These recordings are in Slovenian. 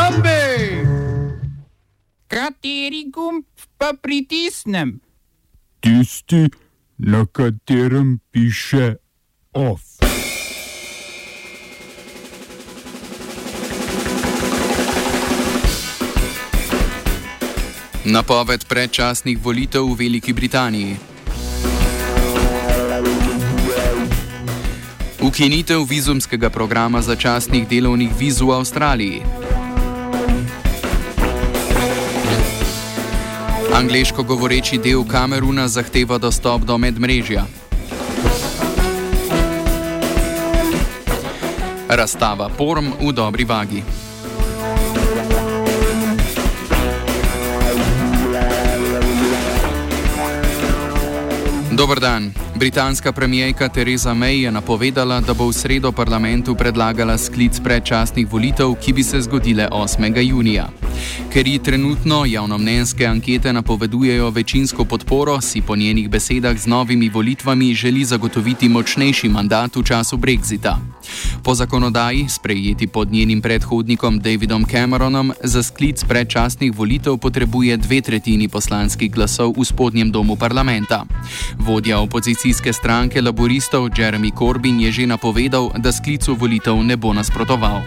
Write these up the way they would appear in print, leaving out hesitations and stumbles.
Zombie! Kateri gumb pa pritisnem? Tisti, na katerem piše OFF. Napoved predčasnih volitev v Veliki Britaniji. Ukinitev vizumskega programa začasnih delovnih viz v Avstraliji. Angleško govoreči del Kameruna zahteva dostop do medmrežja. Razstava Porm v dobri vagi. Dober dan. Britanska premierka Theresa May je napovedala, da bo v sredo parlamentu predlagala sklic predčasnih volitev, ki bi se zgodile 8. junija. Ker ji trenutno javnomnenjske ankete napovedujejo večinsko podporo, si po njenih besedah z novimi volitvami želi zagotoviti močnejši mandat v času Brexita. Po zakonodaji, sprejeti pod njenim predhodnikom Davidom Cameronom, za sklic predčasnih volitev potrebuje 2/3 poslanskih glasov v spodnjem domu parlamenta. Vodja opozicijske stranke laboristov Jeremy Corbyn je že napovedal, da sklicu volitev ne bo nasprotoval.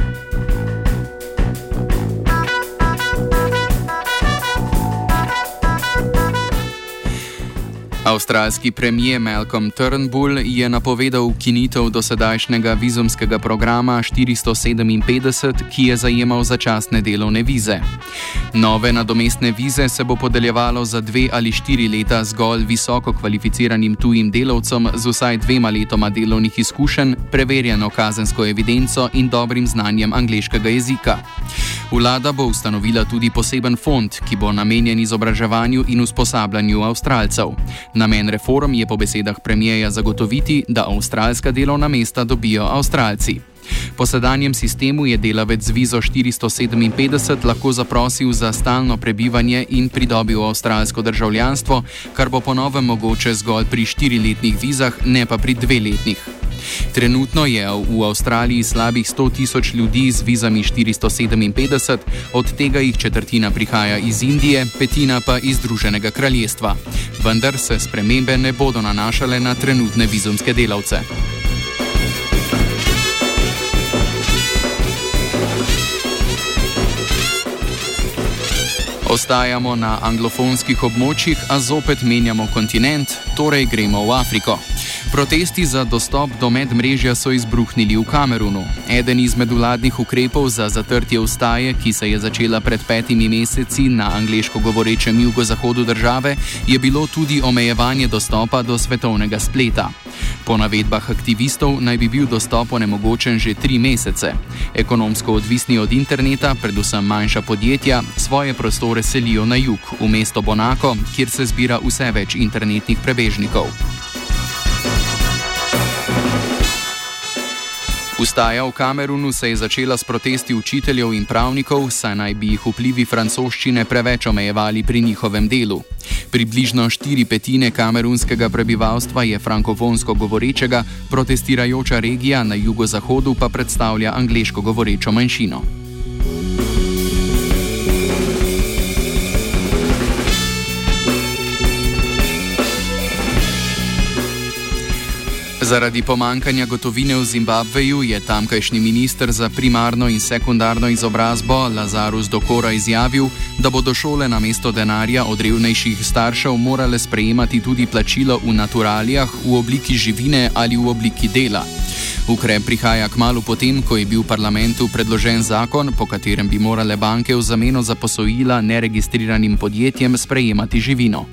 Avstralski premier Malcolm Turnbull je napovedal ukinitev dosedajšnjega vizumskega programa 457, ki je zajemal začasne delovne vize. Nove nadomestne vize se bo podeljevalo za 2 ali 4 leta zgolj visoko kvalificiranim tujim delavcem z vsaj 2 letoma delovnih izkušenj, preverjeno kazensko evidenco in dobrim znanjem angleškega jezika. Vlada bo ustanovila tudi poseben fond, ki bo namenjen izobraževanju in usposabljanju Avstralcev. Namen reform je po besedah premierja zagotoviti, da avstralska delovna mesta dobijo Avstralci. Po sedanjem sistemu je delavec z vizo 457 lahko zaprosil za stalno prebivanje in pridobil avstralsko državljanstvo, kar bo po novem mogoče zgolj pri 4-letnih vizah, ne pa pri 2-letnih. Trenutno je v Avstraliji slabih 100.000 ljudi z vizami 457, od tega jih 1/4 prihaja iz Indije, 1/5 pa iz Združenega kraljestva. Vendar se spremembe ne bodo nanašale na trenutne vizumske delavce. Ostajamo na anglofonskih območjih, a zopet menjamo kontinent, torej gremo v Afriko. Protesti za dostop do medmrežja so izbruhnili v Kamerunu. Eden izmed vladnih ukrepov za zatrtje ustaje, ki se je začela pred 5 meseci na angleško govorečem jugozahodu države, je bilo tudi omejevanje dostopa do svetovnega spleta. Po navedbah aktivistov naj bi bil dostop onemogočen že 3 mesece. Ekonomsko odvisni od interneta, predvsem manjša podjetja, svoje prostore selijo na jug, v mesto Bonako, kjer se zbira vse več internetnih prebežnikov. Ustaja v Kamerunu se je začela s protesti učiteljev in pravnikov, saj naj bi jih vplivi francoščine preveč omejevali pri njihovem delu. Približno 4/5 kamerunskega prebivalstva je frankofonsko govorečega, protestirajoča regija na jugozahodu pa predstavlja angleško govorečo manjšino. Zaradi pomankanja gotovine v Zimbabveju je tamkajšnji minister za primarno in sekundarno izobrazbo Lazarus Dokora izjavil, da bodo šole namesto denarja od revnejših staršev morale sprejemati tudi plačilo v naturalijah v obliki živine ali v obliki dela. Ukrep prihaja kmalu potem, ko je bil v parlamentu predložen zakon, po katerem bi morale banke v zameno za posojila neregistriranim podjetjem sprejemati živino.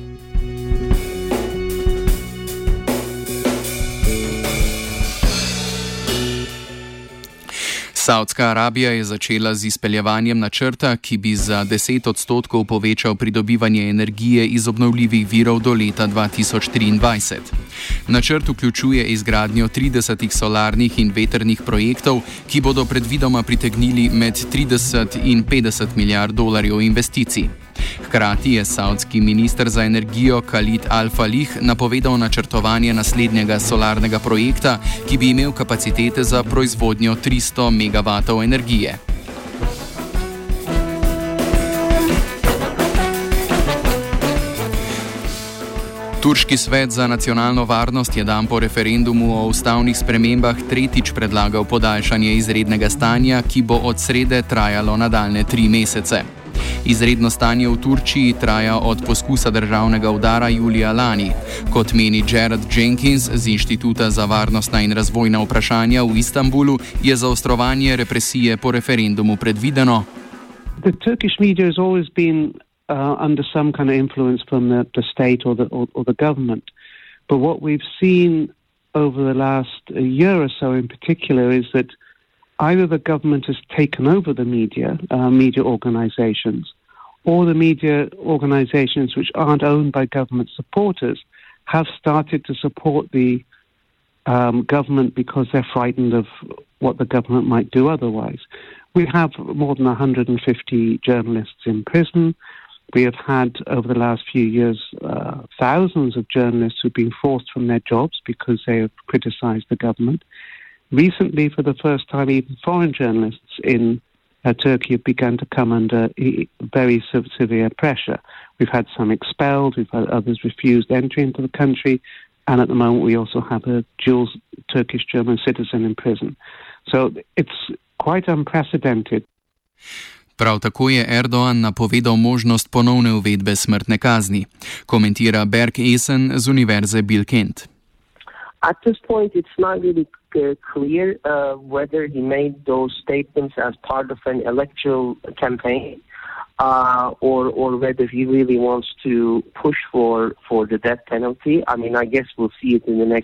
Saudska Arabija je začela z izpeljevanjem načrta, ki bi za 10% povečal pridobivanje energije iz obnovljivih virov do leta 2023. Načrt vključuje izgradnjo 30 solarnih in vetrnih projektov, ki bodo predvidoma pritegnili med 30 in 50 milijard dolarjev investicij. Hkrati je saudski minister za energijo Khalid Al-Falih napovedal načrtovanje naslednjega solarnega projekta, ki bi imel kapacitete za proizvodnjo 300 megavatov energije. Turški svet za nacionalno varnost je dan po referendumu o ustavnih spremembah tretjič predlagal podaljšanje izrednega stanja, ki bo od srede trajalo nadaljne 3 mesece. Izredno stanje v Turčiji traja od poskusa državnega udara julija lani. Kot meni Jared Jenkins z Inštituta za varnostna in razvojna vprašanja v Istanbulu, je zaostrovanje represije po referendumu predvideno. The Turkish media has always been under some kind of influence from the state or the government. But what we've seen over the last year or so in particular is that either the government has taken over the media organizations, or the media organizations which aren't owned by government supporters have started to support the government because they're frightened of what the government might do otherwise. We have more than 150 journalists in prison. We have had, over the last few years, thousands of journalists who've been forced from their jobs because they have criticized the government. Recently, for the first time, even foreign journalists in Turkey have begun to come under very severe pressure. We've had some expelled, we've had others refused entry into the country, and at the moment we also have a dual Turkish-German citizen in prison. So it's quite unprecedented. Prav tako je Erdogan napovedal možnost ponovne uvedbe smrtne kazni, komentira Berk Essen z Univerze Bilkent. At this point, it's not really clear whether he made those statements as part of an electoral campaign or whether he really wants to push for the death penalty. I mean, I guess we'll see it in the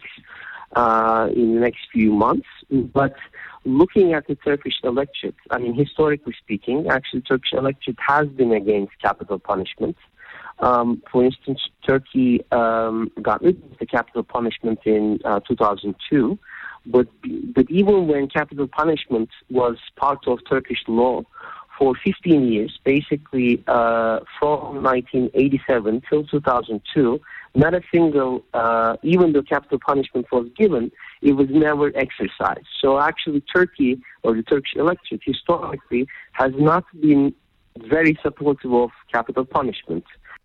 next few months. But looking at the Turkish electorate, I mean, historically speaking, actually, Turkish electorate has been against capital punishment. For instance, Turkey got rid of the capital punishment in 2002, but even when capital punishment was part of Turkish law for 15 years, basically from 1987 till 2002, not a single, even though capital punishment was given, it was never exercised. So actually Turkey, or the Turkish electorate, historically has not been very supportive of capital punishment.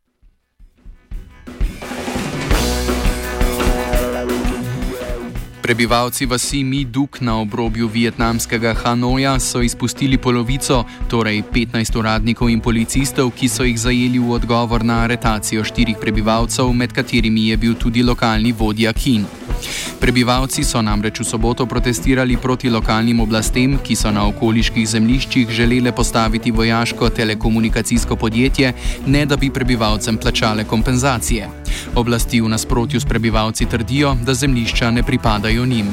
Prebivalci vasi Mi Duk na obrobju vietnamskega Hanoja so izpustili polovico, torej 15 uradnikov in policistov, ki so jih zajeli v odgovor na aretacijo 4 prebivalcev, med katerimi je bil tudi lokalni vodja Kin. Prebivalci so namreč v soboto protestirali proti lokalnim oblastem, ki so na okoliških zemljiščih želele postaviti vojaško telekomunikacijsko podjetje, ne da bi prebivalcem plačale kompenzacije. Oblasti v nasprotju s prebivalci trdijo, da zemljišča ne pripadajo njim.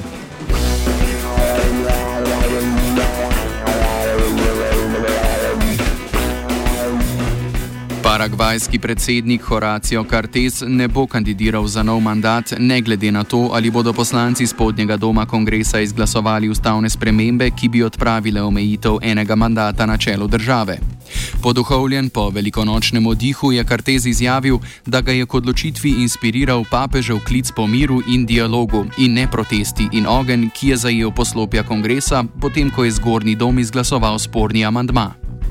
Paragvajski predsednik Horacio Cartes ne bo kandidiral za nov mandat, ne glede na to, ali bodo poslanci spodnjega doma kongresa izglasovali ustavne spremembe, ki bi odpravile omejitev enega mandata na čelu države. Poduhovljen po velikonočnem oddihu je Cartes izjavil, da ga je k odločitvi inspiriral papežev klic po miru in dialogu in ne protesti in ogenj, ki je zajel poslopja kongresa, potem ko je zgornji dom izglasoval sporni amandma.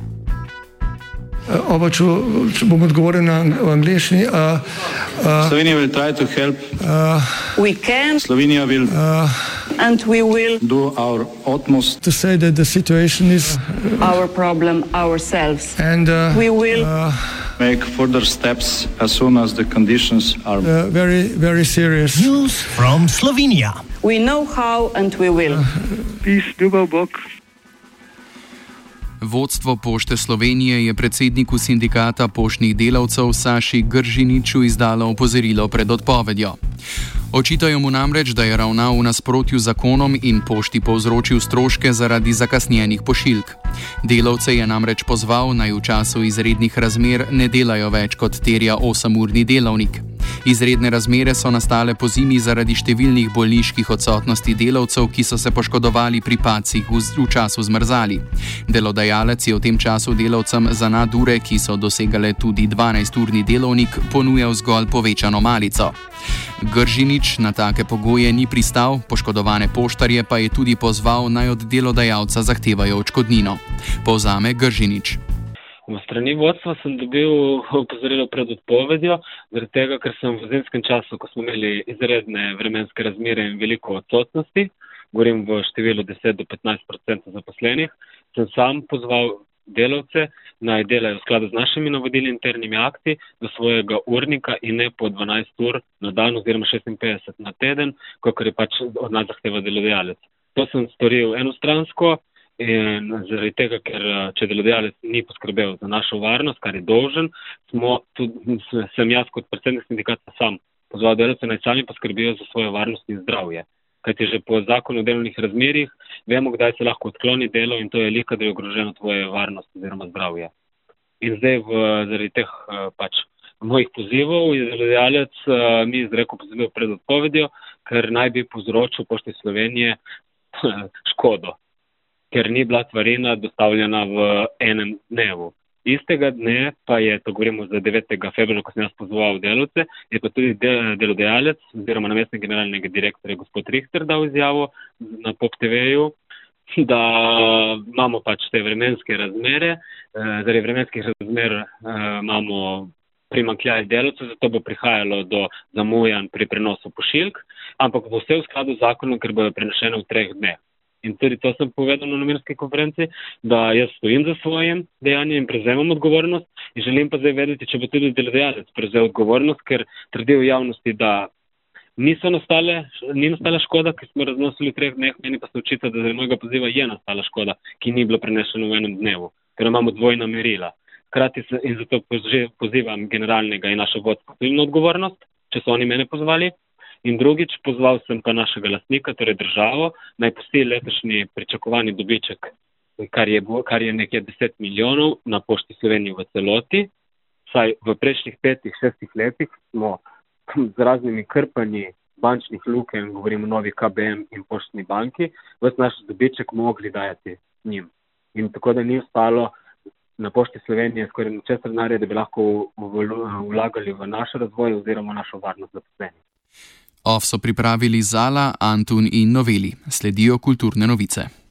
Če bom odgovoril na angleščini. Slovenija will try to help. We can. Slovenija will. And we will do our utmost to say that the situation is our problem ourselves. And we will make further steps as soon as the conditions are very, very serious. News from Slovenia. We know how and we will. Peace, Dubo Bok. Vodstvo Pošte Slovenije je predsedniku sindikata poštnih delavcev Saši Gržiniču izdalo opozorilo pred odpovedjo. Očitajo mu namreč, da je ravnal v nasprotju z zakonom in pošti povzročil stroške zaradi zakasnjenih pošiljk. Delavce je namreč pozval, naj v času izrednih razmer ne delajo več kot terja 8-urni delavnik. Izredne razmere so nastale pozimi zaradi številnih bolniških odsotnosti delavcev, ki so se poškodovali pri padcih v času zmrzali. Delodajalec je v tem času delavcem za nadure, ki so dosegale tudi 12-urni delovnik, ponujal zgolj povečano malico. Gržinič na take pogoje ni pristal, poškodovane poštarje pa je tudi pozval, naj od delodajalca zahtevajo odškodnino. Povzame Gržinič. V strani vodstva sem dobil opozorilo pred odpovedjo, zaradi tega, ker sem v zimskem času, ko smo imeli izredne vremenske razmere in veliko odsotnosti, govorim v številu 10 do 15% zaposlenih, sem sam pozval delavce naj delajo v skladu z našimi navodili internimi akti do svojega urnika in ne po 12 ur na dan oziroma 56 na teden, kakor je pač od nas zahteva delodajalec. To sem storil enostransko in zaradi tega, ker če delodajalec ni poskrbel za našo varnost, kar je dolžen, sem jaz kot predsednik sindikata sam pozval delavce naj sami poskrbijo za svojo varnost in zdravje. Kajti že po zakonu o delovnih razmerjih vemo, kdaj se lahko odkloni delo in to je lika, da je ogroženo tvoje varnost oziroma zdravje. In zdaj zaradi teh pač mojih pozivov je delodajalec mi izrekel poziv pred odpovedjo, ker naj bi povzročil Pošti Slovenije škodo, ker ni bila tvarina dostavljena v enem dnevu. Istega dne pa je, to govorimo za 9. februarja, ko sem jaz pozval delavce, je pa tudi delodajalec oziroma namestnik generalnega direktorja gospod Richter dal izjavo na POP TV-ju, da imamo pač te vremenske razmere, zaradi vremenskih razmer imamo primanjkljaj delavcev, zato bo prihajalo do zamujanj pri prenosu pošiljk, ampak bo vse v skladu z zakonom, ker bojo prenešene v 3 dneh. In tudi to sem povedal na novinarski konferenci, da jaz stojim za svojim dejanjem in prevzemam odgovornost in želim pa zdaj vedeti, če bo tudi delodajalec prevzel odgovornost, ker trdi v javnosti, da ni nastala škoda, ki smo raznosili v 3 dneh, meni pa se očita, da zaradi mojega poziva je nastala škoda, ki ni bila prenešena v enem dnevu, ker imamo dvojna merila. Hkrati in zato pozivam generalnega in našo vodstvo na odgovornost, če so oni mene pozvali. In drugič, pozval sem pa našega lastnika, torej državo, naj pusti letošnji pričakovani dobiček, kar je nekje 10 milijonov na Pošti Slovenije v celoti. Saj v prejšnjih 5-6 letih smo z raznimi krpanji bančnih luken, govorimo o novi KBM in Poštni banki, ves naš dobiček mogli dajati njim. In tako da ni ostalo na Pošti Slovenije skoraj ničesar denarja, da bi lahko vlagali v naš razvoj oziroma našo varnost zaposlenih. OF so pripravili Zala, Antun in Noveli. Sledijo kulturne novice.